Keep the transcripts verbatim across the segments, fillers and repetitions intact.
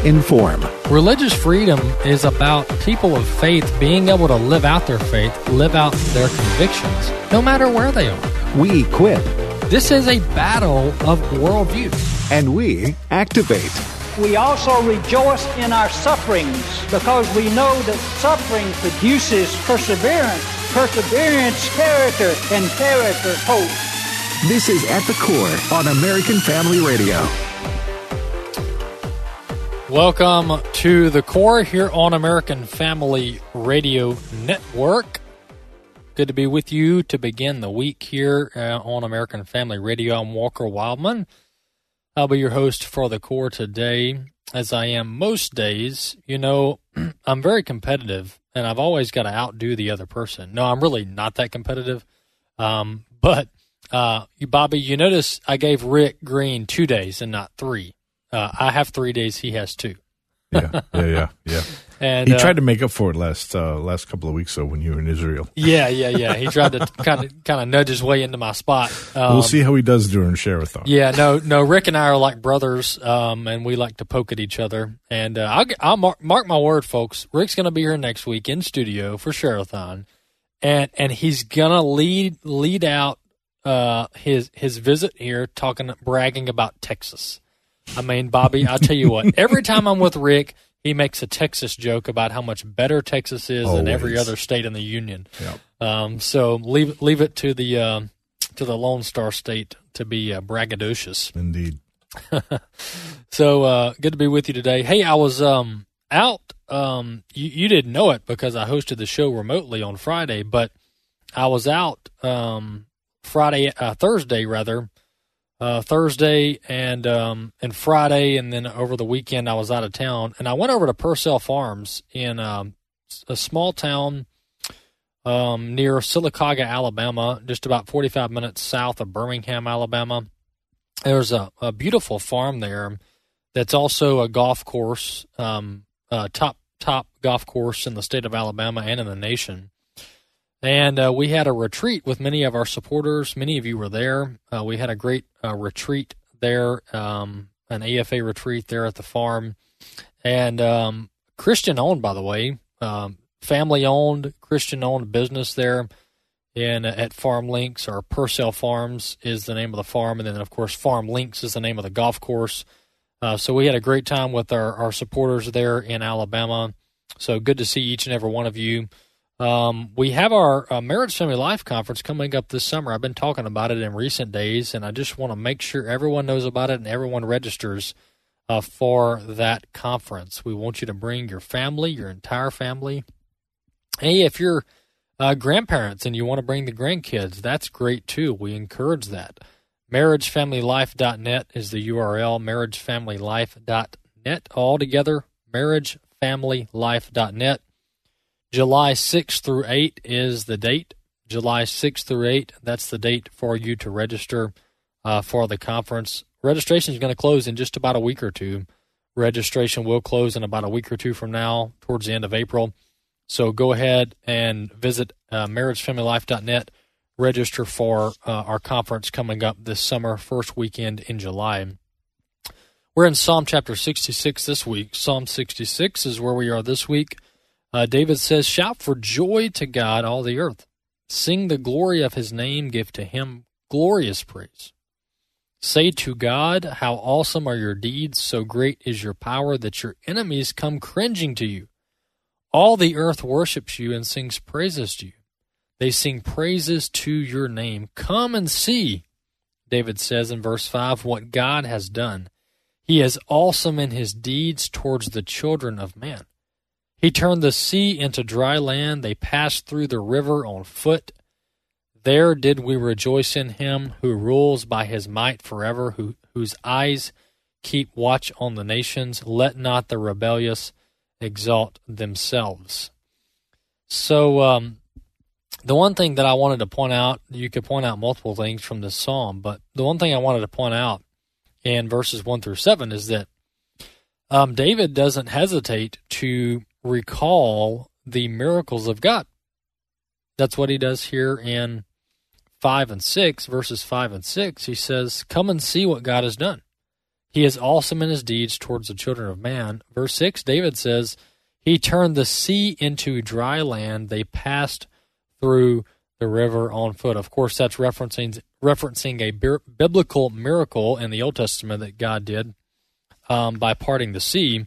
inform. Religious freedom is about people of faith being able to live out their faith, live out their convictions, no matter where they are. We equip. This is a battle of worldview. And we activate. We also rejoice in our sufferings because we know that suffering produces perseverance, perseverance, character, and character, hope. This is At the Core on American Family Radio. Welcome to The Core here on American Family Radio Network. Good to be with you to begin the week here uh, on American Family Radio. I'm Walker Wildman. I'll be your host for The Core today, as I am most days. You know, I'm very competitive, and I've always got to outdo the other person. No, I'm really not that competitive. Um, but, uh, you, Bobby, you notice I gave Rick Green two days and not three. Uh, I have three days. He has two. yeah, yeah, yeah, yeah. And he uh, tried to make up for it last uh, last couple of weeks, though, when you were in Israel. Yeah, yeah, yeah. He tried to kind of kind of nudge his way into my spot. Um, we'll see how he does during Share-a-thon. Yeah, no, no. Rick and I are like brothers, um, and we like to poke at each other. And uh, I'll, I'll mark, mark my word, folks. Rick's going to be here next week in studio for Share-a-thon, and and he's gonna lead lead out uh, his his visit here, talking bragging about Texas. I mean, Bobby, I'll tell you what, every time I'm with Rick, he makes a Texas joke about how much better Texas is Always. than every other state in the union. Yep. Um, so leave leave it to the uh, to the Lone Star State to be uh, braggadocious. Indeed. So uh, good to be with you today. Hey, I was um, out. Um, you, you didn't know it because I hosted the show remotely on Friday, but I was out um, Friday, uh, Thursday rather. Uh, Thursday and um, and Friday, and then over the weekend I was out of town, and I went over to Purcell Farms in um, a small town um, near Sylacauga, Alabama, just about forty-five minutes south of Birmingham, Alabama. There's a, a beautiful farm there that's also a golf course, um, uh, top top golf course in the state of Alabama and in the nation. And uh, we had a retreat with many of our supporters. Many of you were there. Uh, we had a great uh, retreat there, um, an A F A retreat there at the farm. And um, Christian-owned, by the way, um, family-owned, Christian-owned business there in, uh, at Farm Links, or Purcell Farms is the name of the farm. And then, of course, Farm Links is the name of the golf course. Uh, so we had a great time with our, our supporters there in Alabama. So good to see each and every one of you. Um, we have our uh, Marriage Family Life Conference coming up this summer. I've been talking about it in recent days, and I just want to make sure everyone knows about it and everyone registers uh, for that conference. We want you to bring your family, your entire family. Hey, if you're uh, grandparents and you want to bring the grandkids, that's great too. We encourage that. marriage family life dot net is the U R L, marriage family life dot net, all together, marriage family life dot net. July sixth through eighth is the date. July sixth through eighth, that's the date for you to register uh, for the conference. Registration is going to close in just about a week or two. Registration will close in about a week or two from now, towards the end of April. So go ahead and visit uh, marriage family life dot net. Register for uh, our conference coming up this summer, first weekend in July. We're in Psalm chapter sixty-six this week. Psalm sixty-six is where we are this week. Uh, David says, "Shout for joy to God, all the earth. Sing the glory of his name. Give to him glorious praise. Say to God, how awesome are your deeds. So great is your power that your enemies come cringing to you. All the earth worships you and sings praises to you. They sing praises to your name. Come and see," David says in verse five, "what God has done. He is awesome in his deeds towards the children of man. He turned the sea into dry land. They passed through the river on foot. There did we rejoice in him who rules by his might forever, who, whose eyes keep watch on the nations. Let not the rebellious exalt themselves." So um, the one thing that I wanted to point out, you could point out multiple things from this psalm, but the one thing I wanted to point out in verses one through seven is that um, David doesn't hesitate to recall the miracles of God. That's what he does here in five and six, verses five and six. He says, "Come and see what God has done. He is awesome in his deeds towards the children of man. Verse six, David says, he turned the sea into dry land. They passed through the river on foot. Of course, that's referencing referencing a bi- biblical miracle in the Old Testament that God did um, by parting the sea.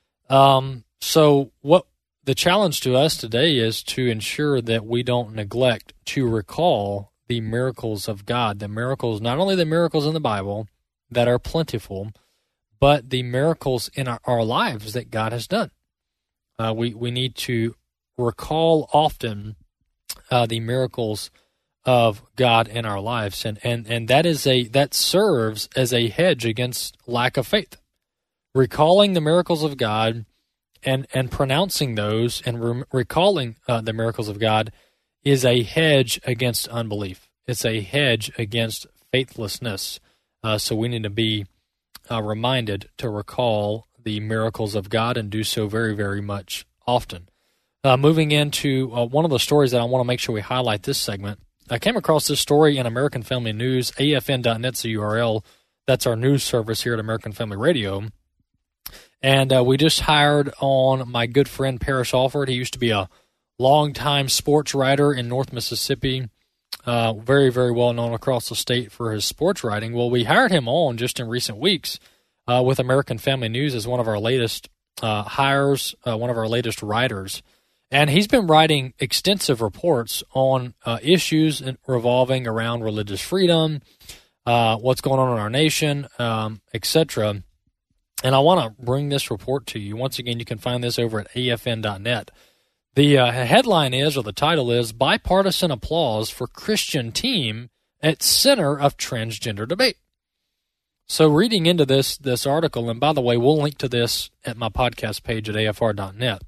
Um, so what the challenge to us today is to ensure that we don't neglect to recall the miracles of God, the miracles, not only the miracles in the Bible that are plentiful, but the miracles in our, our lives that God has done. Uh, we, we need to recall often uh, the miracles of God in our lives, and, and, and that is a that serves as a hedge against lack of faith. Recalling the miracles of God and, and pronouncing those and re- recalling uh, the miracles of God is a hedge against unbelief. It's a hedge against faithlessness. Uh, so we need to be uh, reminded to recall the miracles of God and do so very, very much often. Uh, moving into uh, one of the stories that I want to make sure we highlight this segment, I came across this story in American Family News. A F N dot net's the U R L. That's our news service here at American Family Radio. And uh, we just hired on my good friend Parrish Alford. He used to be a longtime sports writer in North Mississippi, uh, very, very well known across the state for his sports writing. Well, we hired him on just in recent weeks uh, with American Family News as one of our latest uh, hires, uh, one of our latest writers. And he's been writing extensive reports on uh, issues revolving around religious freedom, uh, what's going on in our nation, um, et cetera. And I want to bring this report to you. Once again, you can find this over at A F N dot net. The uh, headline is, or the title is, Bipartisan Applause for Christian Team at Center of Transgender Debate. So reading into this this article, and by the way, we'll link to this at my podcast page at A F R dot net.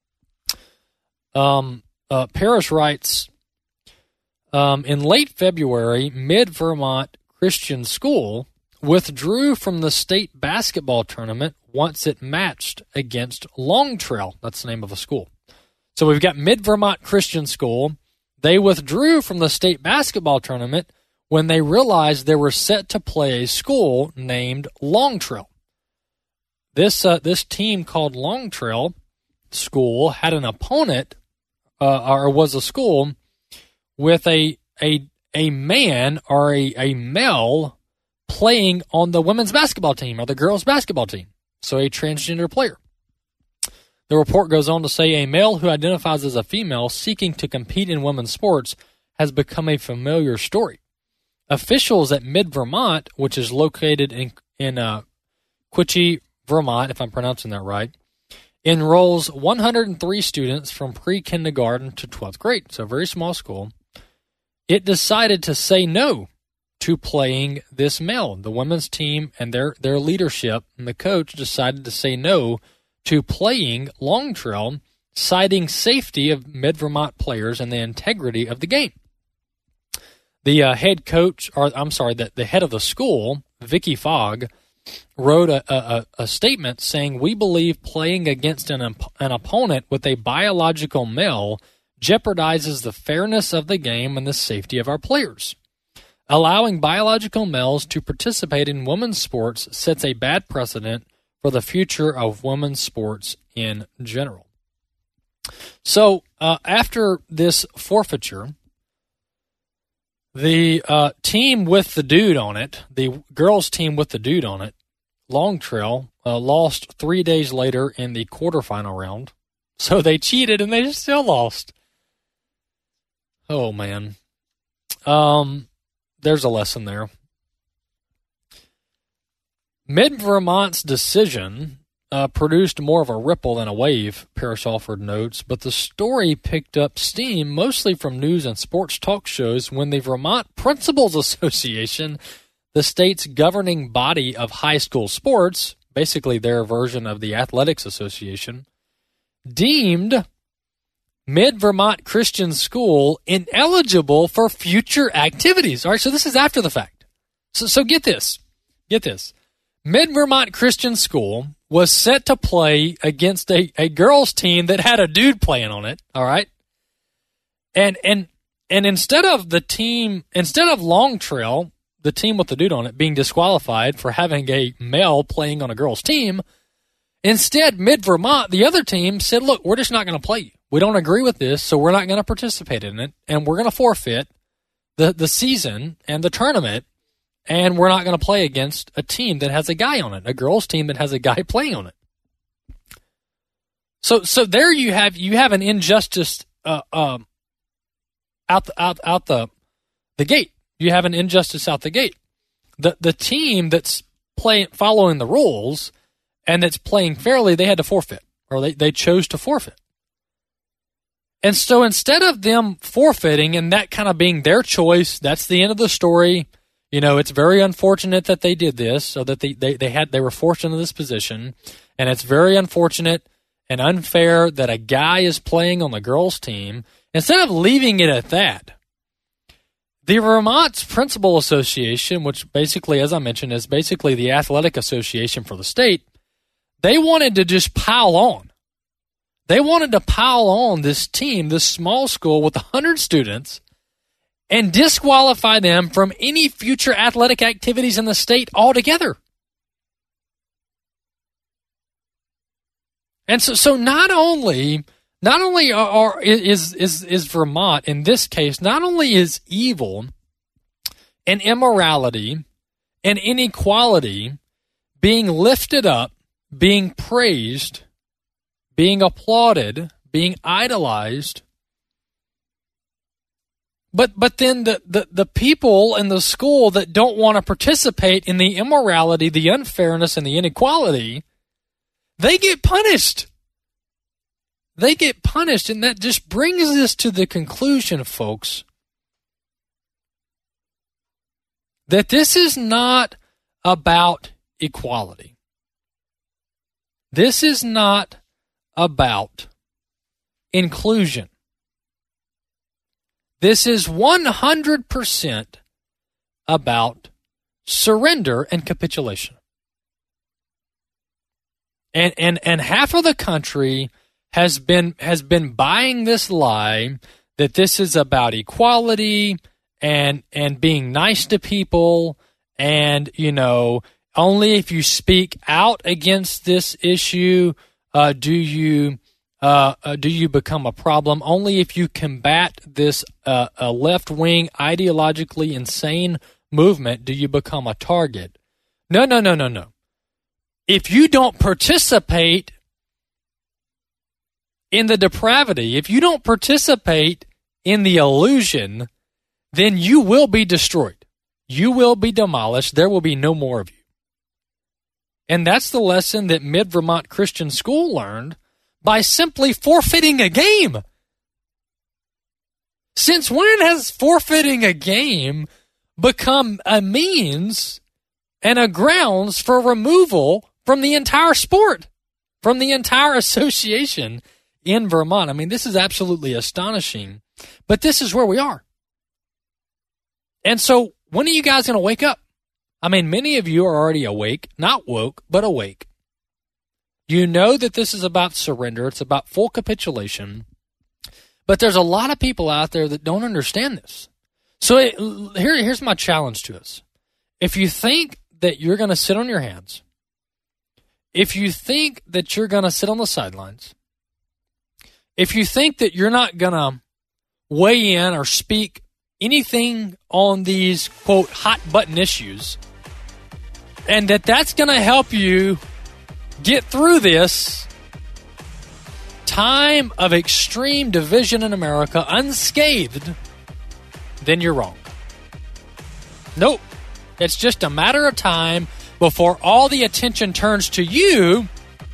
Um, uh, Parrish writes, um, in late February, Mid-Vermont Christian School withdrew from the state basketball tournament once it matched against Long Trail. That's the name of a school. So we've got Mid-Vermont Christian School. They withdrew from the state basketball tournament when they realized they were set to play a school named Long Trail. This, uh, this team called Long Trail School had an opponent, uh, or was a school with a a a man or a, a male playing on the women's basketball team or the girls' basketball team, so a transgender player. The report goes on to say a male who identifies as a female seeking to compete in women's sports has become a familiar story. Officials at Mid-Vermont, which is located in, in uh, Quechee, Vermont, if I'm pronouncing that right, enrolls one hundred three students from pre-kindergarten to twelfth grade, so a very small school. It decided to say no to playing this male. The women's team and their, their leadership and the coach decided to say no to playing Long Trail, citing safety of Mid-Vermont players and the integrity of the game. The uh, head coach, or I'm sorry, the, the head of the school, Vicky Fogg, wrote a, a, a statement saying, we believe playing against an, an opponent with a biological male jeopardizes the fairness of the game and the safety of our players. Allowing biological males to participate in women's sports sets a bad precedent for the future of women's sports in general. So uh, after this forfeiture, the uh, team with the dude on it, the girls' team with the dude on it, Long Trail, uh, lost three days later in the quarterfinal round. So they cheated and they still lost. Oh, man. Um, there's a lesson there. Mid-Vermont's decision uh, produced more of a ripple than a wave, Parrish Alford notes, but the story picked up steam mostly from news and sports talk shows when the Vermont Principals Association, the state's governing body of high school sports, basically their version of the Athletics Association, deemed Mid-Vermont Christian School ineligible for future activities. All right, so this is after the fact. So, so get this. Get this. Mid-Vermont Christian School was set to play against a, a girls' team that had a dude playing on it, all right? And and and instead of the team, instead of Long Trail, the team with the dude on it, being disqualified for having a male playing on a girl's team. Instead, Mid-Vermont, the other team, said, look, we're just not going to play you. We don't agree with this, so we're not going to participate in it, and we're going to forfeit the, the season and the tournament, and we're not going to play against a team that has a guy on it, a girl's team that has a guy playing on it. So so there you have you have an injustice uh, um, out the, out out the the gate. You have an injustice out the gate. The the team that's playing following the rules and that's playing fairly, they had to forfeit, or they, they chose to forfeit. And so instead of them forfeiting and that kind of being their choice, that's the end of the story. You know, it's very unfortunate that they did this, so that they, they, they had they were forced into this position, and it's very unfortunate and unfair that a guy is playing on the girls' team. Instead of leaving it at that, the Vermont Principal Association, which basically, as I mentioned, is basically the athletic association for the state, they wanted to just pile on. They wanted to pile on this team, this small school with one hundred students, and disqualify them from any future athletic activities in the state altogether. And so, so not only, not only are, are is is is Vermont in this case, not only is evil and immorality and inequality being lifted up, being praised, being applauded, being idolized, but but then the, the, the people in the school that don't want to participate in the immorality, the unfairness, and the inequality, they get punished. They get punished, and that just brings us to the conclusion, folks, that this is not about equality. This is not about inclusion. This is one hundred percent about surrender and capitulation. And and and half of the country has been has been buying this lie that this is about equality and and being nice to people, and you know, only if you speak out against this issue uh, do you uh, uh, do you become a problem. Only if you combat this uh, a left-wing, ideologically insane movement do you become a target. No, no, no, no, no. If you don't participate in the depravity, if you don't participate in the illusion, then you will be destroyed. You will be demolished. There will be no more of you. And that's the lesson that Mid-Vermont Christian School learned by simply forfeiting a game. Since when has forfeiting a game become a means and a grounds for removal from the entire sport, from the entire association in Vermont? I mean, this is absolutely astonishing, but this is where we are. And so when are you guys going to wake up? I mean, many of you are already awake, not woke, but awake. You know that this is about surrender. It's about full capitulation. But there's a lot of people out there that don't understand this. So it, here, here's my challenge to us. If you think that you're going to sit on your hands, if you think that you're going to sit on the sidelines, if you think that you're not going to weigh in or speak anything on these, quote, hot button issues, and that that's going to help you get through this time of extreme division in America unscathed, then you're wrong. Nope. It's just a matter of time before all the attention turns to you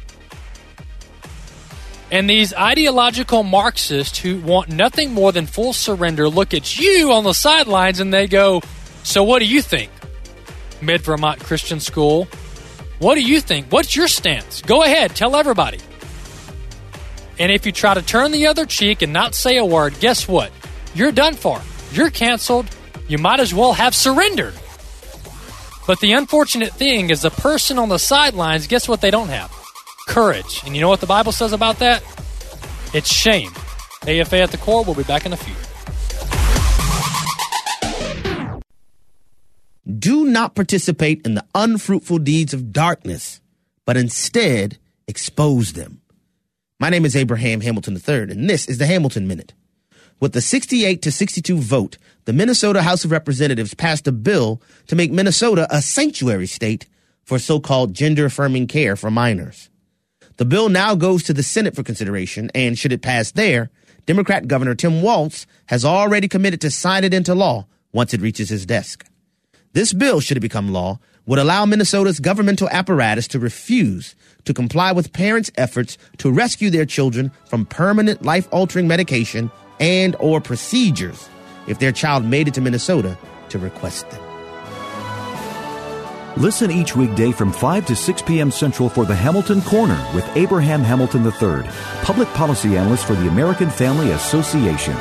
and these ideological Marxists who want nothing more than full surrender look at you on the sidelines and they go, so what do you think, Mid-Vermont Christian School? What do you think? What's your stance? Go ahead, tell everybody. And if you try to turn the other cheek and not say a word, guess what? You're done for. You're canceled. You might as well have surrendered. But the unfortunate thing is the person on the sidelines, guess what they don't have? Courage. And you know what the Bible says about that? It's shame. A F A at the Core. We'll be back in a few. Do not participate in the unfruitful deeds of darkness, but instead expose them. My name is Abraham Hamilton the third, and this is the Hamilton Minute. With the sixty-eight to sixty-two vote, the Minnesota House of Representatives passed a bill to make Minnesota a sanctuary state for so-called gender-affirming care for minors. The bill now goes to the Senate for consideration, and should it pass there, Democrat Governor Tim Walz has already committed to sign it into law once it reaches his desk. This bill, should it become law, would allow Minnesota's governmental apparatus to refuse to comply with parents' efforts to rescue their children from permanent life-altering medication and or procedures if their child made it to Minnesota to request them. Listen each weekday from five to six p.m. Central for the Hamilton Corner with Abraham Hamilton the third, public policy analyst for the American Family Association.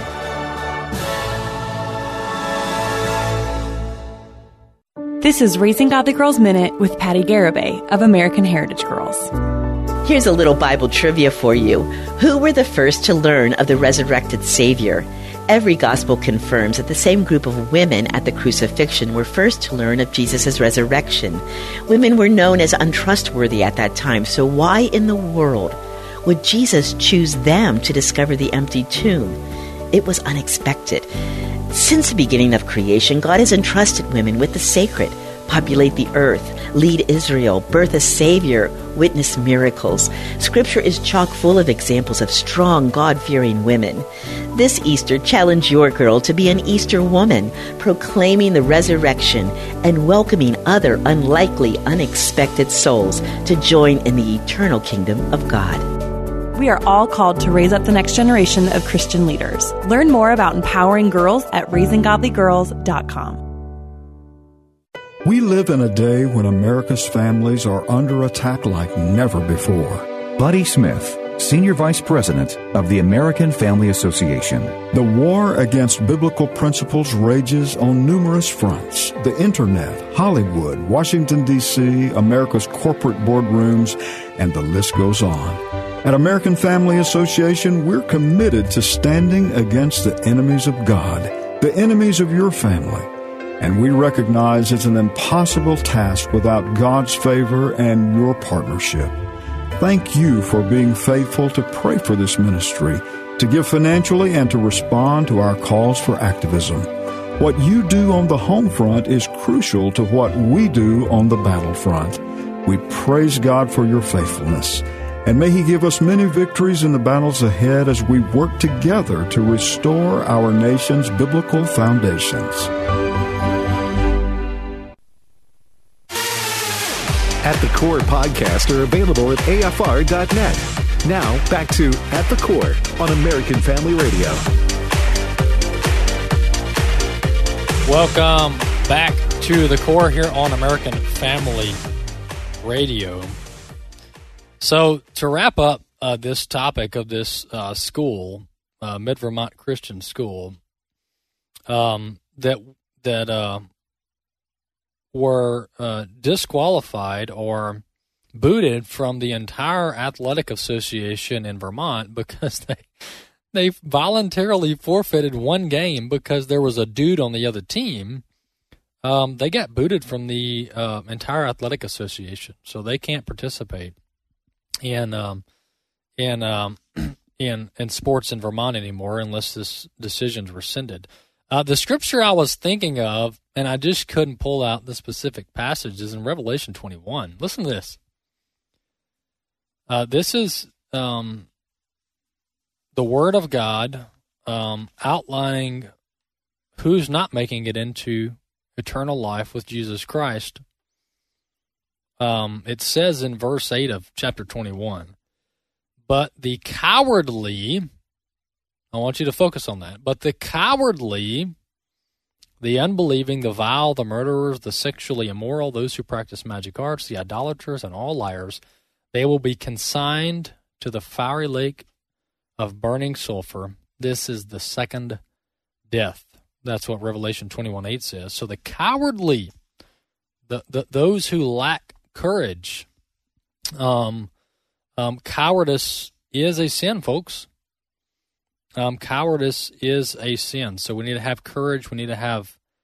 This is Raising Godly Girls Minute with Patty Garibay of American Heritage Girls. Here's a little Bible trivia for you. Who were the first to learn of the resurrected Savior? Every gospel confirms that the same group of women at the crucifixion were first to learn of Jesus' resurrection. Women were known as untrustworthy at that time, so why in the world would Jesus choose them to discover the empty tomb? It was unexpected. Since the beginning of creation, God has entrusted women with the sacred: populate the earth, lead Israel, birth a Savior, witness miracles. Scripture is chock full of examples of strong, God-fearing women. This Easter, challenge your girl to be an Easter woman, proclaiming the resurrection and welcoming other unlikely, unexpected souls to join in the eternal kingdom of God. We are all called to raise up the next generation of Christian leaders. Learn more about empowering girls at raising godly girls dot com. We live in a day when America's families are under attack like never before. Buddy Smith, Senior Vice President of the American Family Association. The war against biblical principles rages on numerous fronts: the internet, Hollywood, Washington, D C, America's corporate boardrooms, and the list goes on. At American Family Association, we're committed to standing against the enemies of God, the enemies of your family. And we recognize it's an impossible task without God's favor and your partnership. Thank you for being faithful to pray for this ministry, to give financially, and to respond to our calls for activism. What you do on the home front is crucial to what we do on the battlefront. We praise God for your faithfulness, and may He give us many victories in the battles ahead as we work together to restore our nation's biblical foundations. At the Core podcasts are available at A F R dot net. Now, back to At the Core on American Family Radio. Welcome back to the Core here on American Family Radio. So, to wrap up uh, this topic of this uh, school, uh, Mid-Vermont Christian School, um, that that uh, were uh, disqualified or booted from the entire athletic association in Vermont because they they voluntarily forfeited one game because there was a dude on the other team. Um, they got booted from the uh, entire athletic association, so they can't participate in um, in um, in in sports in Vermont anymore unless this decision's rescinded. Uh, the scripture I was thinking of, and I just couldn't pull out the specific passage, is in Revelation twenty-one. Listen to this. Uh, this is um, the Word of God um, outlining who's not making it into eternal life with Jesus Christ. Um, it says in verse eight of chapter twenty-one, but the cowardly, I want you to focus on that, but the cowardly, the unbelieving, the vile, the murderers, the sexually immoral, those who practice magic arts, the idolaters, and all liars, they will be consigned to the fiery lake of burning sulfur. This is the second death. That's what Revelation twenty-one eight says. So the cowardly, the, the those who lack courage, um, um, cowardice is a sin, folks. Um, cowardice is a sin. So we need to have courage. We need to have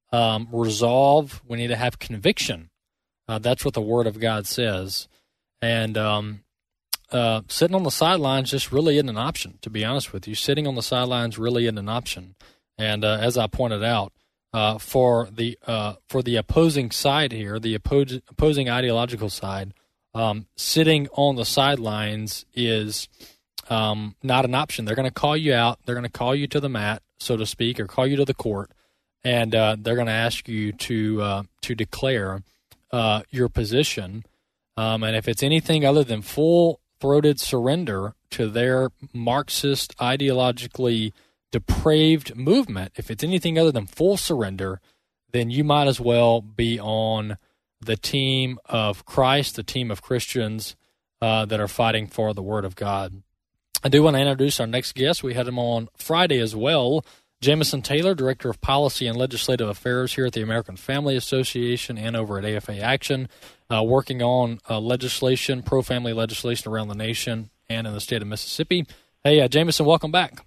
um, resolve. We need to have conviction. Uh, that's what the Word of God says. And um, uh, sitting on the sidelines just really isn't an option, to be honest with you. Sitting on the sidelines really isn't an option. And uh, as I pointed out, uh, for the uh, for the opposing side here, the oppos- opposing ideological side, um, sitting on the sidelines is um, not an option. They're going to call you out. They're going to call you to the mat, so to speak, or call you to the court, and uh, they're going to ask you to uh, to declare uh, your position. Um, and if it's anything other than full-throated surrender to their Marxist, ideologically depraved movement, if it's anything other than full surrender, then you might as well be on the team of Christ, the team of Christians uh, that are fighting for the Word of God. I do want to introduce our next guest. We had him on Friday as well. Jamison Taylor, Director of Policy and Legislative Affairs here at the American Family Association and over at A F A Action, uh, working on uh, legislation, pro-family legislation around the nation and in the state of Mississippi. Hey, uh, Jamison, welcome back.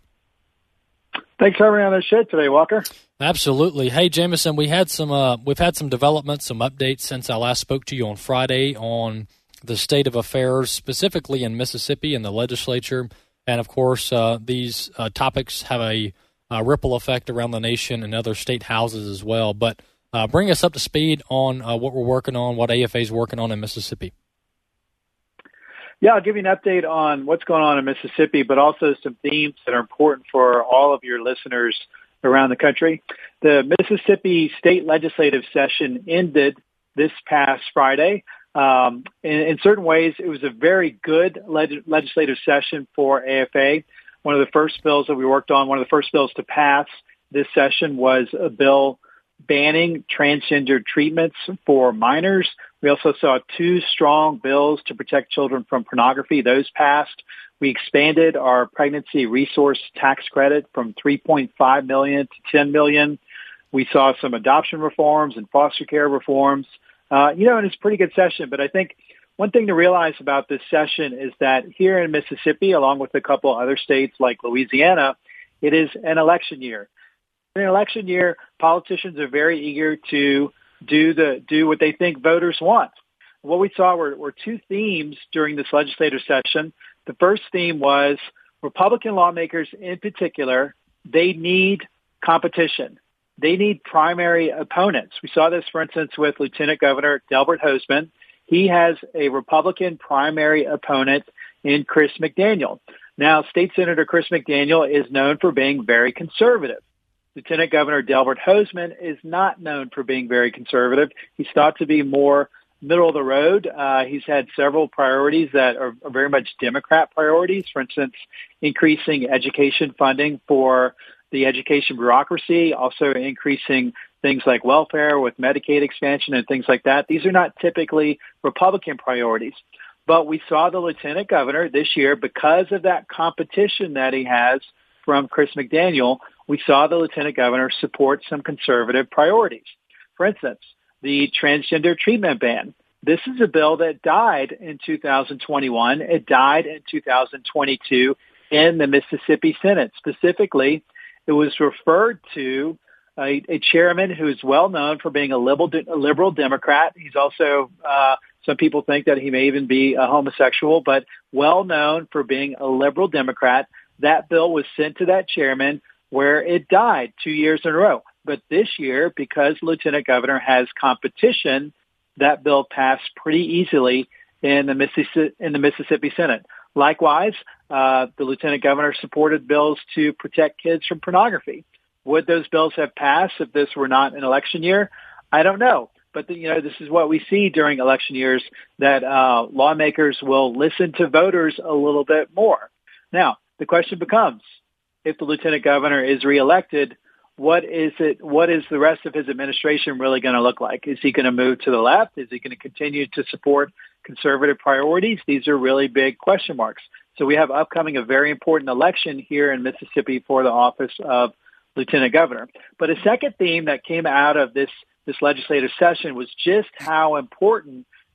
Thanks for having me on the show today, Walker. Absolutely. Hey, Jamison, we had some. Uh, we've had some developments, some updates since I last spoke to you on Friday on the state of affairs, specifically in Mississippi and the legislature, and of course, uh, these uh, topics have a, a ripple effect around the nation and other state houses as well. But uh, bring us up to speed on uh, what we're working on, what A F A is working on in Mississippi. Yeah, I'll give you an update on what's going on in Mississippi, but also some themes that are important for all of your listeners around the country. The Mississippi State Legislative Session ended this past Friday. Um, in, in certain ways, it was a very good leg- legislative session for A F A. One of the first bills that we worked on, one of the first bills to pass this session was a bill banning transgender treatments for minors. We also saw two strong bills to protect children from pornography. Those passed. We expanded our pregnancy resource tax credit from three point five million dollars to ten million dollars. We saw some adoption reforms and foster care reforms. Uh, you know, and it's a pretty good session. But I think one thing to realize about this session is that here in Mississippi, along with a couple other states like Louisiana, it is an election year. In an election year, politicians are very eager to do the do what they think voters want. What we saw were, were two themes during this legislative session. The first theme was Republican lawmakers in particular, they need competition. They need primary opponents. We saw this, for instance, with Lieutenant Governor Delbert Hosemann. He has a Republican primary opponent in Chris McDaniel. Now, State Senator Chris McDaniel is known for being very conservative. Lieutenant Governor Delbert Hosemann is not known for being very conservative. He's thought to be more middle of the road. Uh, he's had several priorities that are, are very much Democrat priorities. For instance, increasing education funding for the education bureaucracy, also increasing things like welfare with Medicaid expansion and things like that. These are not typically Republican priorities. But we saw the Lieutenant Governor this year, because of that competition that he has from Chris McDaniel, we saw the Lieutenant Governor support some conservative priorities. For instance, the transgender treatment ban. This is a bill that died in two thousand twenty-one. It died in two thousand twenty-two in the Mississippi Senate. Specifically, it was referred to a, a chairman who is well known for being a liberal, a liberal Democrat. He's also, uh, some people think that he may even be a homosexual, but well known for being a liberal Democrat. That bill was sent to that chairman, where it died two years in a row. But this year, because Lieutenant Governor has competition, that bill passed pretty easily in the Mississippi, in the Mississippi Senate. Likewise, uh, the Lieutenant Governor supported bills to protect kids from pornography. Would those bills have passed if this were not an election year? I don't know. But, the, you know, this is what we see during election years, that uh, lawmakers will listen to voters a little bit more. Now, the question becomes, if the Lieutenant Governor is reelected, what is it? What is the rest of his administration really going to look like? Is he going to move to the left? Is he going to continue to support conservative priorities? These are really big question marks. So we have upcoming a very important election here in Mississippi for the office of Lieutenant Governor. But a second theme that came out of this, this legislative session was just how important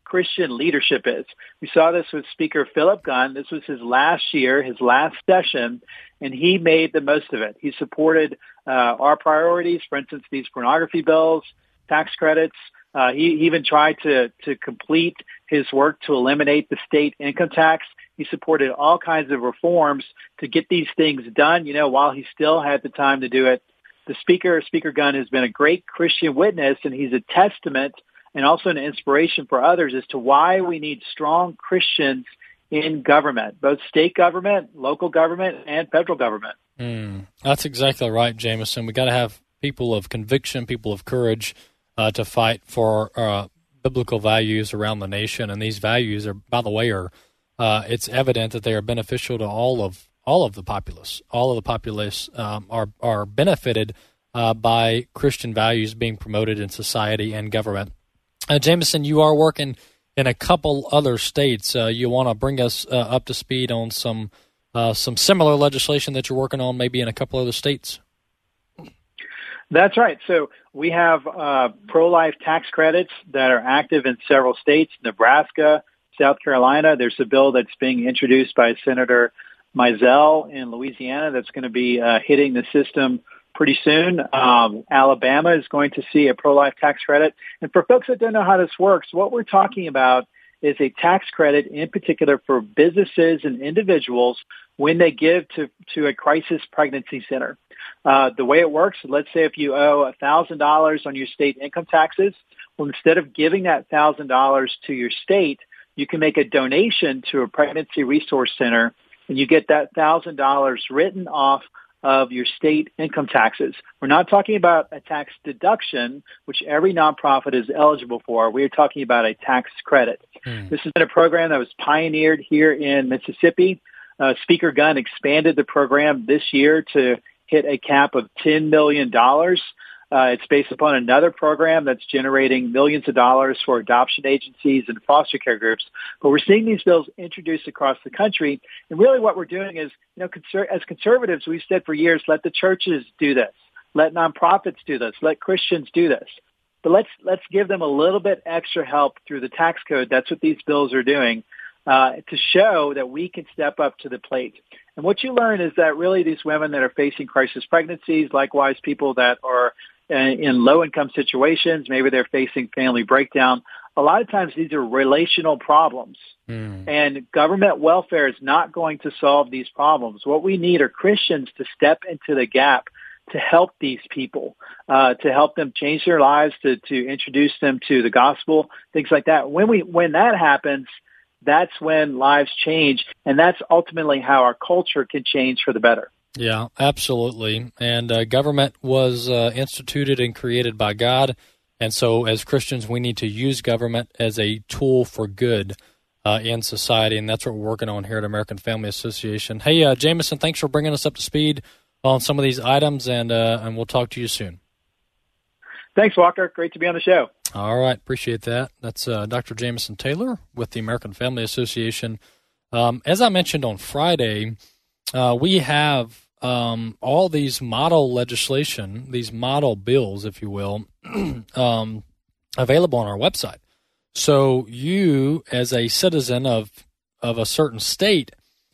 Christian leadership is. We saw this with Speaker Philip Gunn. This was his last year, his last session, and he made the most of it. He supported uh, our priorities, for instance, these pornography bills, tax credits. Uh, he, he even tried to, to complete his work to eliminate the state income tax. He supported all kinds of reforms to get these things done, you know, while he still had the time to do it. The Speaker, Speaker Gunn, has been a great Christian witness, and he's a testament and also an inspiration for others as to why we need strong Christians in government, both state government, local government, and federal government. Mm, that's exactly right, Jameson. We got to have people of conviction, people of courage uh, to fight for uh, biblical values around the nation. And these values are, by the way, are uh, it's evident that they are beneficial to all of all of the populace. All of the populace um, are are benefited uh, by Christian values being promoted in society and government. Uh, Jameson, you are working in a couple other states. Uh, you want to bring us uh, up to speed on some uh, some similar legislation that you're working on, maybe in a couple other states? That's right. So we have uh, pro-life tax credits that are active in several states, Nebraska, South Carolina. There's a bill that's being introduced by Senator Mizell in Louisiana that's going to be uh, hitting the system pretty soon. Um, Alabama is going to see a pro-life tax credit. And for folks that don't know how this works, what we're talking about is a tax credit in particular for businesses and individuals when they give to, to a crisis pregnancy center. Uh, the way it works, let's say if you owe one thousand dollars on your state income taxes, well, instead of giving that one thousand dollars to your state, you can make a donation to a pregnancy resource center, and you get that one thousand dollars written off of your state income taxes. We're not talking about a tax deduction, which every nonprofit is eligible for. We're talking about a tax credit. Mm. This has been a program that was pioneered here in Mississippi. Uh, Speaker Gunn expanded the program this year to hit a cap of ten million dollars. Uh, it's based upon another program that's generating millions of dollars for adoption agencies and foster care groups. But we're seeing these bills introduced across the country. And really what we're doing is, you know, conser- as conservatives, we've said for years, let the churches do this. Let nonprofits do this. Let Christians do this. But let's let's give them a little bit extra help through the tax code. That's what these bills are doing uh, to show that we can step up to the plate. And what you learn is that really these women that are facing crisis pregnancies, likewise people that are in low-income situations, maybe they're facing family breakdown. A lot of times these are relational problems, mm. and government welfare is not going to solve these problems. What we need are Christians to step into the gap to help these people, uh, to help them change their lives, to, to introduce them to the gospel, things like that. When we when that happens, that's when lives change, and that's ultimately how our culture can change for the better. Yeah, absolutely. And uh, government was uh, instituted and created by God. And so as Christians, we need to use government as a tool for good uh, in society. And that's what we're working on here at American Family Association. Hey, uh, Jameson, thanks for bringing us up to speed on some of these items, and uh, and we'll talk to you soon. Thanks, Walker. Great to be on the show. All right. Appreciate that. That's uh, Doctor Jameson Taylor with the American Family Association. Um, as I mentioned on Friday, uh, we have Um, all these model legislation, these model bills, if you will, um, available on our website. So you, as a citizen of of a certain state,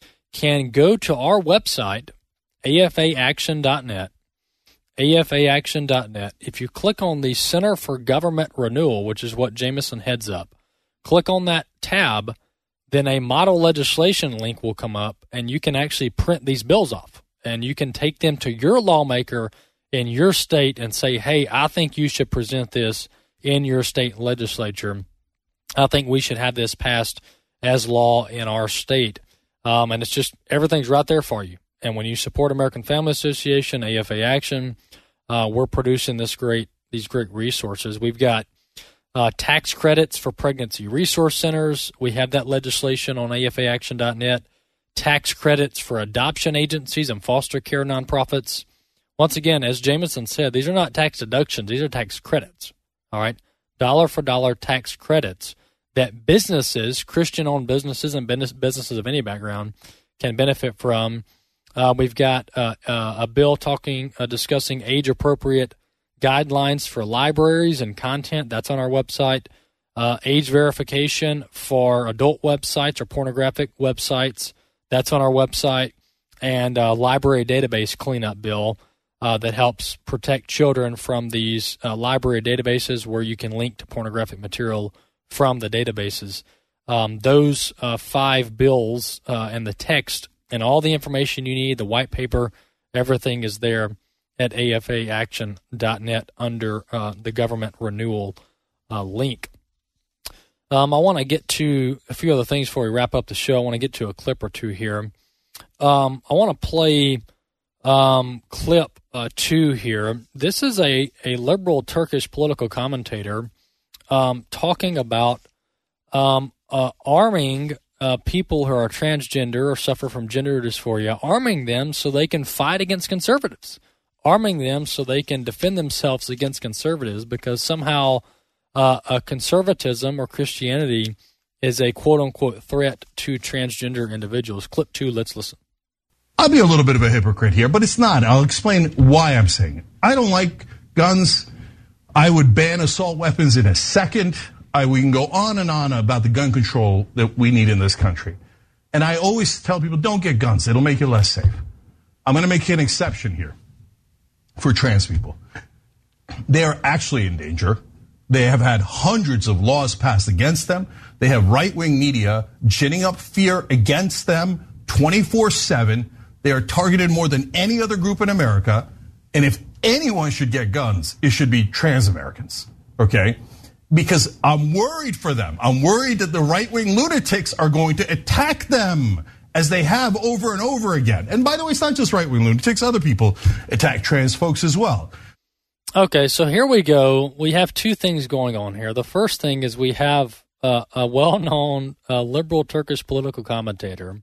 can go to our website, A F A action dot net, A F A action dot net. If you click on the Center for Government Renewal, which is what Jameson heads up, click on that tab, then a model legislation link will come up, and you can actually print these bills off. And you can take them to your lawmaker in your state and say, hey, I think you should present this in your state legislature. I think we should have this passed as law in our state. Um, and it's just, everything's right there for you. And when you support American Family Association, A F A Action, uh, we're producing this great, these great resources. We've got uh, tax credits for pregnancy resource centers. We have that legislation on A F A action dot net. Tax credits for adoption agencies and foster care nonprofits. Once again, as Jameson said, these are not tax deductions. These are tax credits, all right? Dollar for dollar tax credits that businesses, Christian-owned businesses and businesses of any background can benefit from. Uh, we've got uh, uh, a bill talking, uh, discussing age-appropriate guidelines for libraries and content. That's on our website. Uh, age verification for adult websites or pornographic websites, that's on our website. And uh, library database cleanup bill uh, that helps protect children from these uh, library databases where you can link to pornographic material from the databases. Um, those uh, five bills uh, and the text and all the information you need, the white paper, everything is there at A F A action dot net under uh, the government renewal uh, link. Um, I want to get to a few other things before we wrap up the show. I want to get to a clip or two here. Um, I want to play um, clip uh, two here. This is a, a liberal Turkish political commentator um, talking about um, uh, arming uh, people who are transgender or suffer from gender dysphoria, arming them so they can fight against conservatives, arming them so they can defend themselves against conservatives because somehow Uh, a conservatism or Christianity is a quote-unquote threat to transgender individuals. Clip two, let's listen. I'll be a little bit of a hypocrite here, but it's not. I'll explain why I'm saying it. I don't like guns. I would ban assault weapons in a second. I, we can go on and on about the gun control that we need in this country. And I always tell people, don't get guns. It'll make you less safe. I'm going to make an exception here for trans people. They are actually in danger. They have had hundreds of laws passed against them. They have right-wing media ginning up fear against them twenty-four seven. They are targeted more than any other group in America. And if anyone should get guns, it should be trans Americans, okay? Because I'm worried for them. I'm worried that the right-wing lunatics are going to attack them as they have over and over again. And by the way, it's not just right-wing lunatics. Other people attack trans folks as well. Okay, so here we go. We have two things going on here. The first thing is we have uh, a well-known uh, liberal Turkish political commentator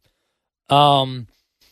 um,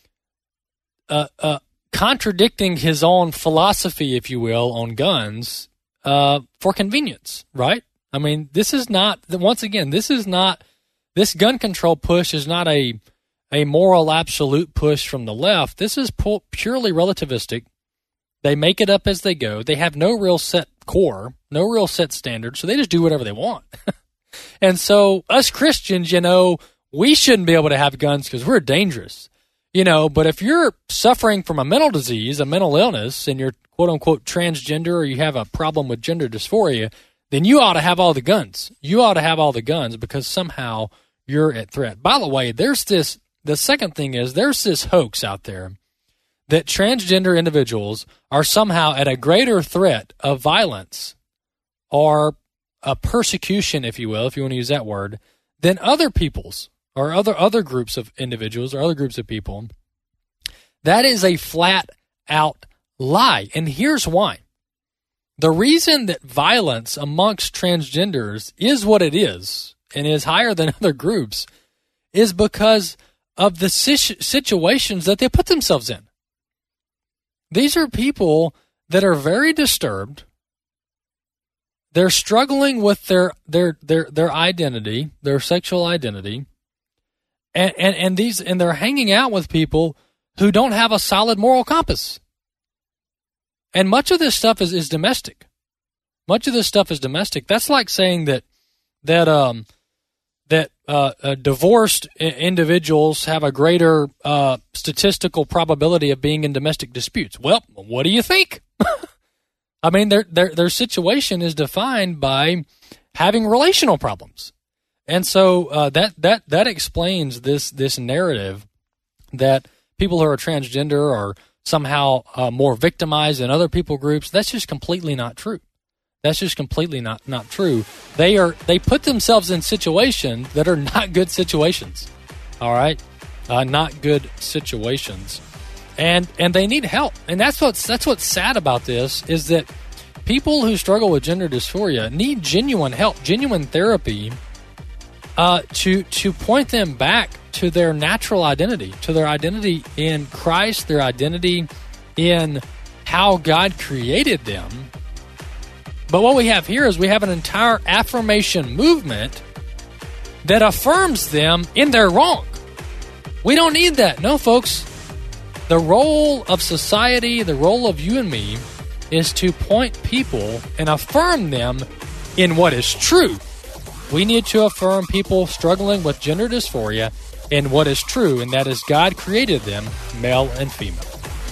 uh, uh, contradicting his own philosophy, if you will, on guns uh, for convenience, right? I mean, this is not, once again, this is not, this gun control push is not a, a moral absolute push from the left. This is pu- purely relativistic. They make it up as they go. They have no real set core, no real set standard, so they just do whatever they want. And so us Christians, you know, we shouldn't be able to have guns because we're dangerous. You know, but if you're suffering from a mental disease, a mental illness, and you're quote-unquote transgender or you have a problem with gender dysphoria, then you ought to have all the guns. You ought to have all the guns because somehow you're at threat. By the way, there's this, the second thing is there's this hoax out there that transgender individuals are somehow at a greater threat of violence or a persecution, if you will, if you want to use that word, than other people's or other other groups of individuals or other groups of people. That is a flat-out lie, and here's why. The reason that violence amongst transgenders is what it is and is higher than other groups is because of the situations that they put themselves in. These are people that are very disturbed. They're struggling with their their their their identity, their sexual identity, and, and, and these and they're hanging out with people who don't have a solid moral compass. And much of this stuff is, is domestic. Much of this stuff is domestic. That's like saying that that um that uh, uh, divorced individuals have a greater uh, statistical probability of being in domestic disputes. Well, what do you think? I mean, their their their situation is defined by having relational problems, and so uh, that that that explains this this narrative that people who are transgender are somehow uh, more victimized than other people groups. That's just completely not true. That's just completely not, not true. They are they put themselves in situations that are not good situations. All right, uh, not good situations, and and they need help. And that's what's that's what's sad about this is that people who struggle with gender dysphoria need genuine help, genuine therapy, uh, to to point them back to their natural identity, to their identity in Christ, their identity in how God created them. But what we have here is we have an entire affirmation movement that affirms them in their wrong. We don't need that. No, folks. The role of society, the role of you and me, is to point people and affirm them in what is true. we need to affirm people struggling with gender dysphoria in what is true, and that is God created them male and female.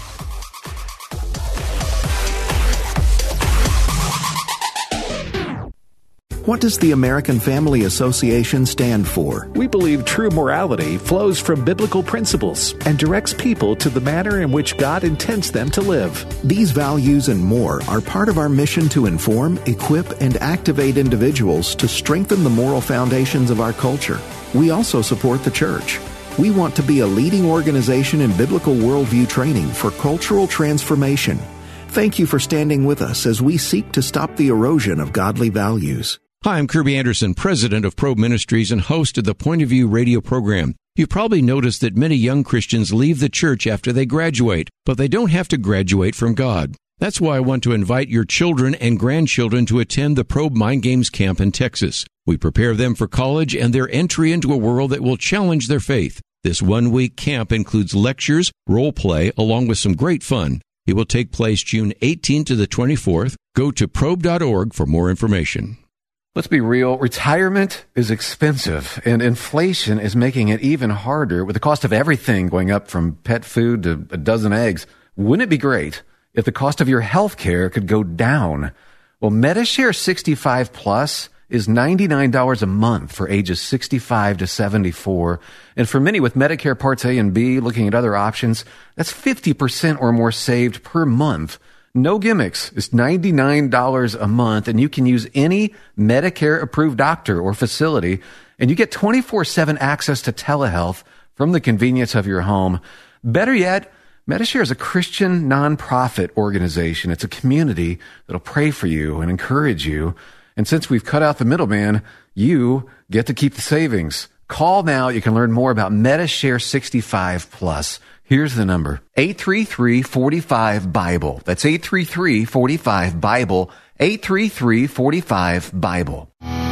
What does the American Family Association stand for? We believe true morality flows from biblical principles and directs people to the manner in which God intends them to live. These values and more are part of our mission to inform, equip, and activate individuals to strengthen the moral foundations of our culture. We also support the church. We want to be a leading organization in biblical worldview training for cultural transformation. Thank you for standing with us as we seek to stop the erosion of godly values. Hi, I'm Kirby Anderson, president of Probe Ministries and host of the Point of View radio program. You've probably noticed that many young Christians leave the church after they graduate, but they don't have to graduate from God. That's why I want to invite your children and grandchildren to attend the Probe Mind Games camp in Texas. We prepare them for college and their entry into a world that will challenge their faith. This one-week camp includes lectures, role play, along with some great fun. It will take place June eighteenth to the twenty-fourth. Go to probe dot org for more information. Let's be real, retirement is expensive, and inflation is making it even harder with the cost of everything going up from pet food to a dozen eggs. Wouldn't it be great if the cost of your health care could go down? Well, Medishare sixty-five Plus is ninety-nine dollars a month for ages sixty-five to seventy-four. And for many with Medicare Parts A and B looking at other options, that's fifty percent or more saved per month. No gimmicks. It's ninety-nine dollars a month, and you can use any Medicare-approved doctor or facility, and you get twenty-four seven access to telehealth from the convenience of your home. Better yet, Medishare is a Christian nonprofit organization. It's a community that'll pray for you and encourage you. And since we've cut out the middleman, you get to keep the savings. Call now. You can learn more about Medishare sixty-five Plus. Here's the number, eight three three, four five, BIBLE. That's eight three three, four five, BIBLE, eight three three, four five, BIBLE.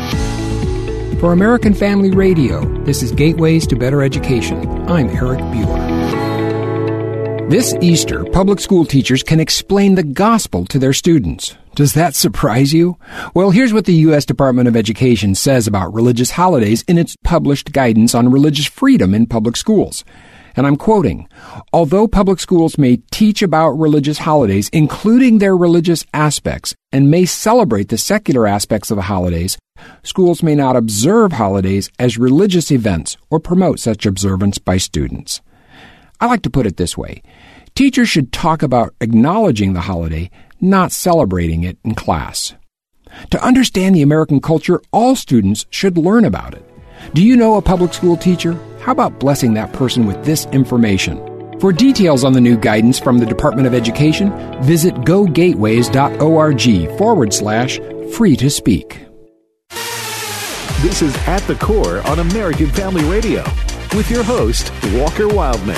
For American Family Radio, this is Gateways to Better Education. I'm Eric Bueller. This Easter, public school teachers can explain the gospel to their students. Does that surprise you? Well, here's what the U S Department of Education says about religious holidays in its published guidance on religious freedom in public schools. And I'm quoting, although public schools may teach about religious holidays, including their religious aspects, and may celebrate the secular aspects of the holidays, schools may not observe holidays as religious events or promote such observance by students. I like to put it this way. Teachers should talk about acknowledging the holiday, not celebrating it in class. To understand the American culture, all students should learn about it. Do you know a public school teacher? How about blessing that person with this information? For details on the new guidance from the Department of Education, visit gogateways.org forward slash free to speak. This is At the Core on American Family Radio with your host, Walker Wildman.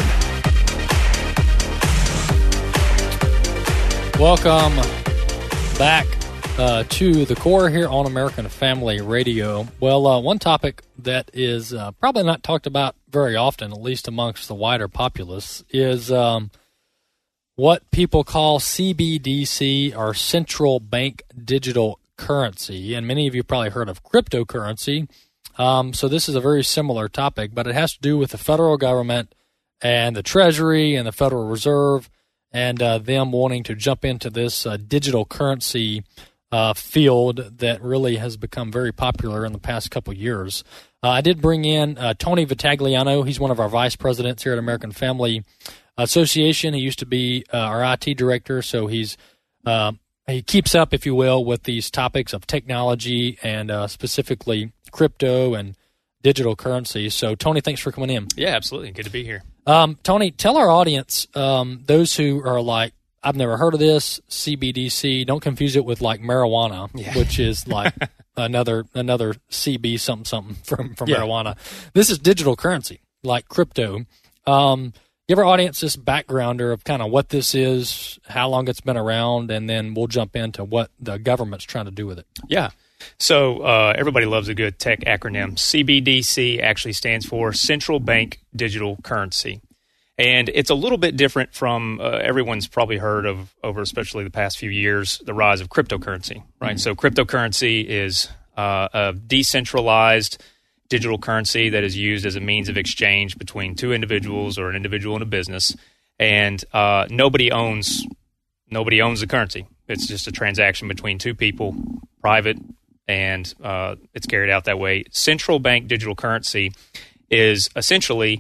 Welcome back uh, to the Core here on American Family Radio. Well, uh, one topic that is uh, probably not talked about very often, at least amongst the wider populace, is um, what people call C B D C, or central bank digital currency. And many of you probably heard of cryptocurrency. Um, so this is a very similar topic, but it has to do with the federal government and the Treasury and the Federal Reserve, and uh, them wanting to jump into this uh, digital currency uh, field that really has become very popular in the past couple of years. Uh, I did bring in uh, Tony Vitagliano. He's one of our vice presidents here at American Family Association. He used to be uh, our I T director, so he's uh, he keeps up, if you will, with these topics of technology and uh, specifically crypto and digital currency. So, Tony, thanks for coming in. Yeah, absolutely. Good to be here. Um, Tony, tell our audience, um, those who are like, I've never heard of this, C B D C, don't confuse it with like marijuana, yeah. which is like another another C B something something from, from yeah. marijuana. This is digital currency, like crypto. Um, give our audience this backgrounder of kind of what this is, how long it's been around, and then we'll jump into what the government's trying to do with it. Yeah. So uh, everybody loves a good tech acronym. C B D C actually stands for Central Bank Digital Currency. And it's a little bit different from, uh, everyone's probably heard of, over especially the past few years, the rise of cryptocurrency, right? Mm-hmm. So cryptocurrency is uh, a decentralized digital currency that is used as a means of exchange between two individuals or an individual and a business, and uh, nobody owns nobody owns the currency. It's just a transaction between two people, private, and uh, it's carried out that way. Central bank digital currency is essentially,